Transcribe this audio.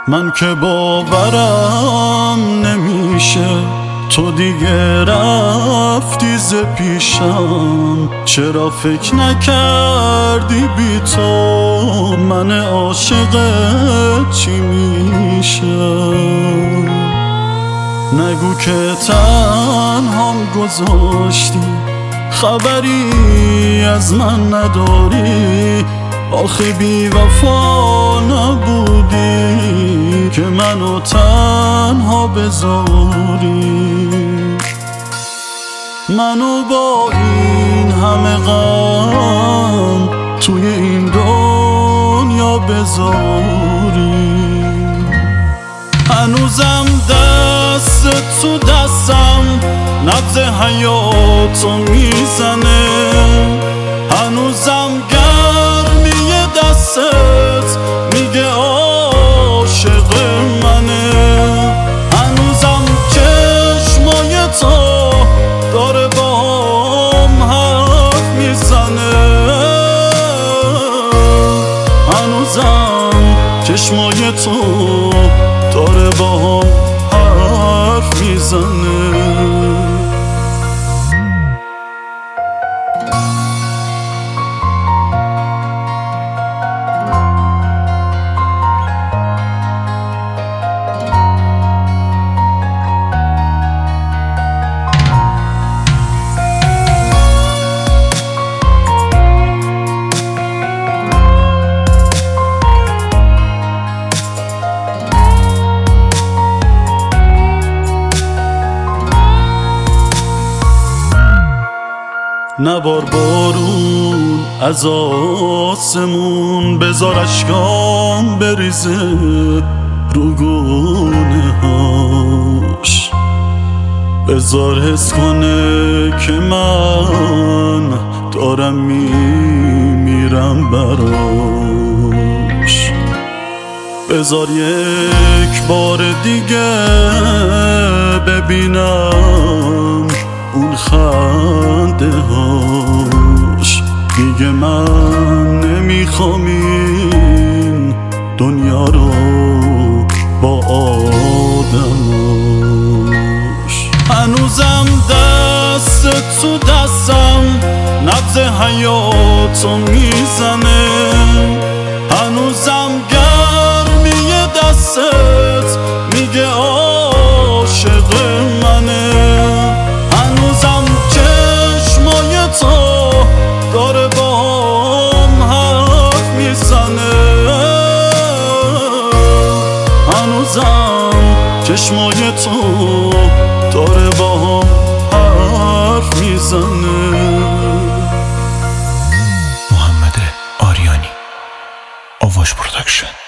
من که باورم نمیشه تو دیگه رفتی ز پیشم. چرا فکر نکردی بی تو من عاشقت چی میشم؟ نگو که تنهام گذاشتی خبری از من نداری. آخه بی وفا نبودی که منو تنها بذاری. منو با این همه غم توی این دنیا بذاری. هنوزم دست تو دستم نبض حیاتو میزنه. هنوزم گرمی دستت میگه عاشق منه. هنوزم چشمای تو داره باهم حرف میزنه. هنوزم چشمای تو داره باهم حرف میزنه. نبار بارون از آسمون، بذار اشکام بریزه رو گونه هاش. بذار حس کنه که من دارم میمیرم براش. بذار یک بار دیگه ببینم اون خنده هاش. دیگه من نمیخوام این دنیا رو با آدماش. هنوزم دست تو دستم نبض حیاتو میزنه. هنوزم گرمی دستت میگه عاشق منه. هنوزم چشمای تو داره باهم حرف میزنه. هنوزم چشمای تو داره باهم حرف میزنه. محمد آریانی، آواش پروداکشن.